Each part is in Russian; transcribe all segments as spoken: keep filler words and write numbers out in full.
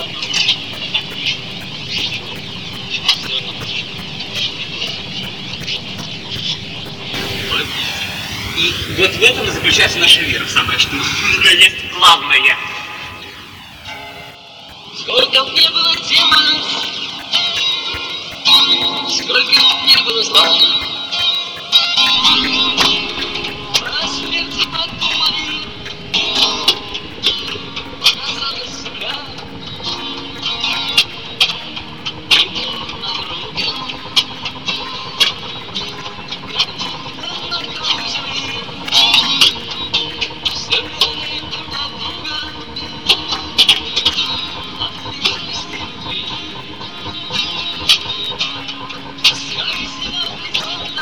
И вот в этом и заключается наша вера, самое что есть главное. Сколько б не было демонов, сколько б не было зла, про смерть подумай, показалось себя. Иду на дороге, на краю земли, все глядя друг на друга. Скажи,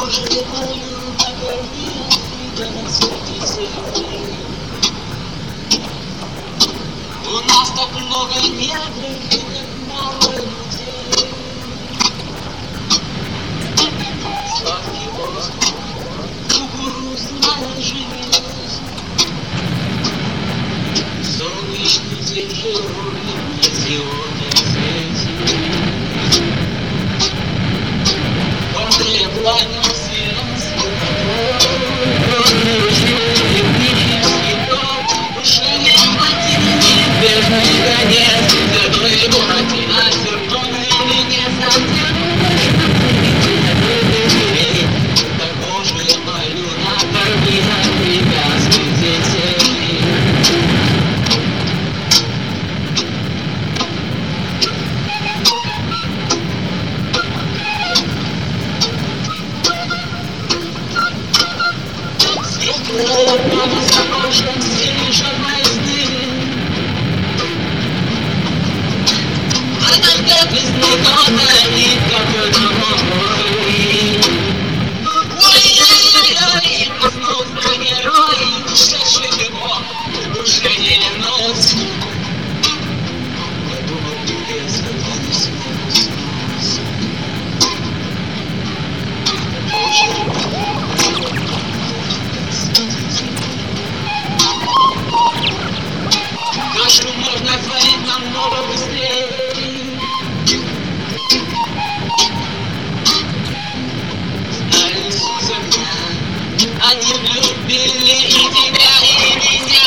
У нас так много негров, и так мало людей. Сладкий воздух, кукурузная жизнь. Солнечный день живой на зеленой свете. Он преклонился кашу можно сварить намного быстрее. Знаю, Сузанна, они любили и тебя, и меня.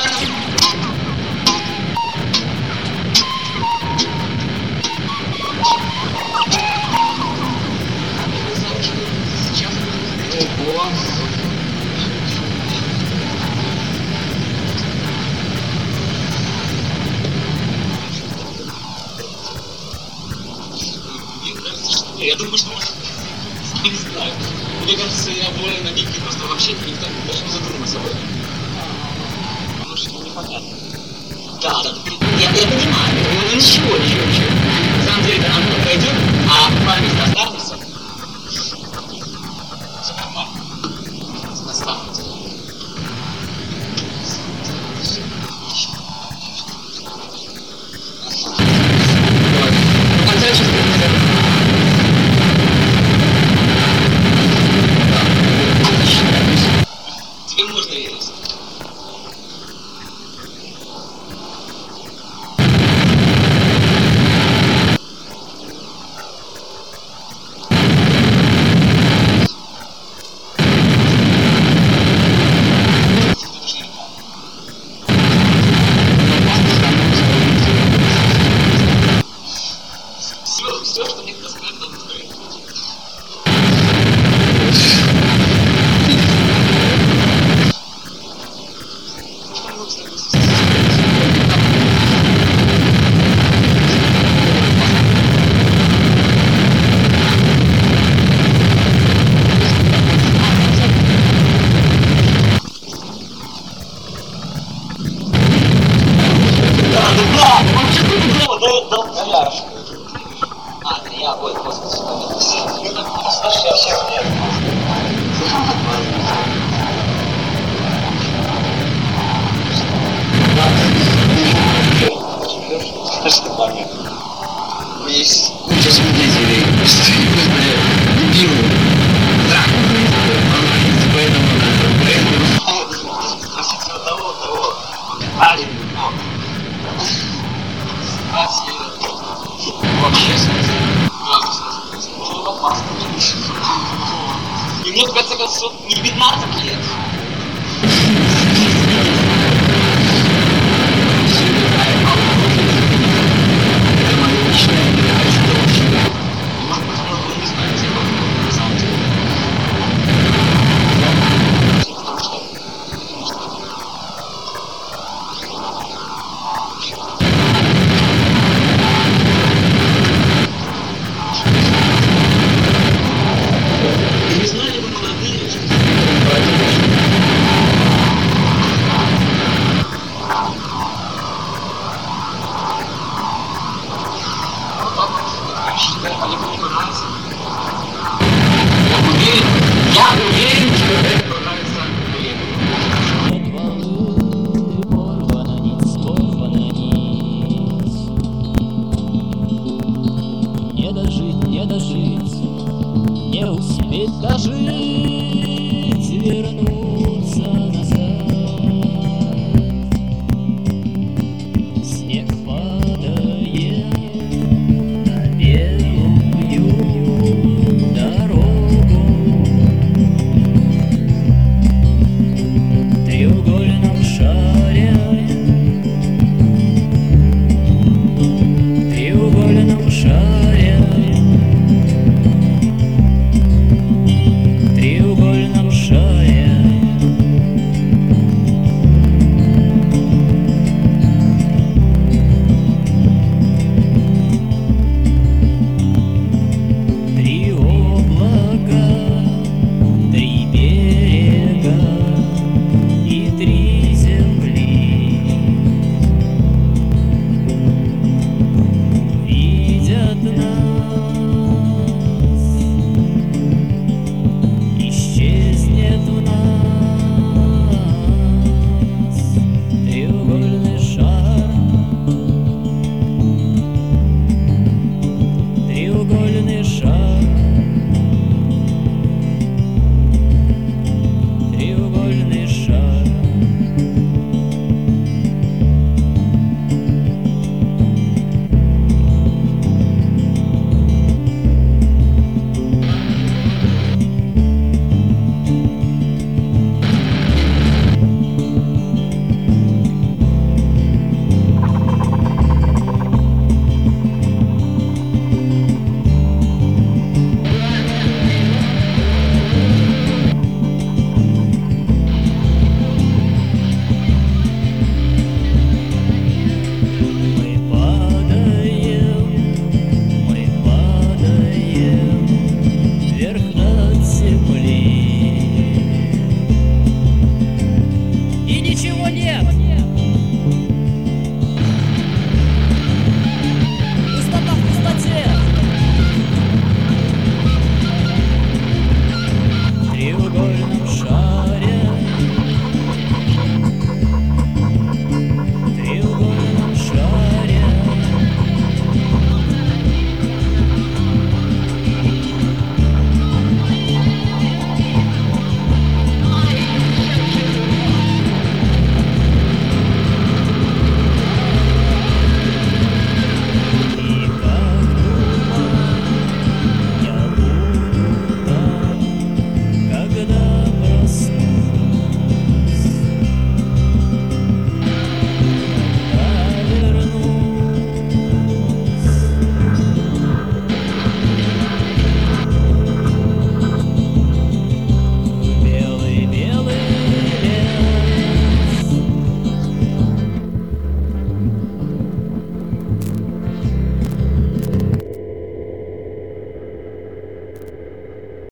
Ого. Я думаю, что не знаю. Мне кажется, я более на Нике просто вообще никто не должен задуматься об этом. Потому что непонятно. Да, да, я, я понимаю, ну ничего, ничего, ничего. На самом деле, оно пройдет, а память останется. Все нормально. Останется. Ну, хотя сейчас тебе можно верить. Все, все, что мне сказать, надо сказать. А, это я, ой, господи, слушай, я всех нет. Что момент? Есть куча свидетелей, любимых, да, поэтому, поэтому, спросите одного, того, парень, но, вообще, ну, опасно. И мне, в конце концов, не пятнадцать лет. Это мое личное мнение, что вообще. Может быть, вы не знаете, на самом деле. Потому что... Не знали бы молодые, что они будут нравиться. Я уверен. Нравится, блин. Порвана нить, порвана нить. Не дожить, не дожить, не успеть дожить, вернуться назад. Снег падает на белую дорогу. В треугольном шаре, в треугольном шаре, в треугольном шаре. Три облака, три берега и три земли видят нас, исчезнет в нас треугольный шар, треугольный шар.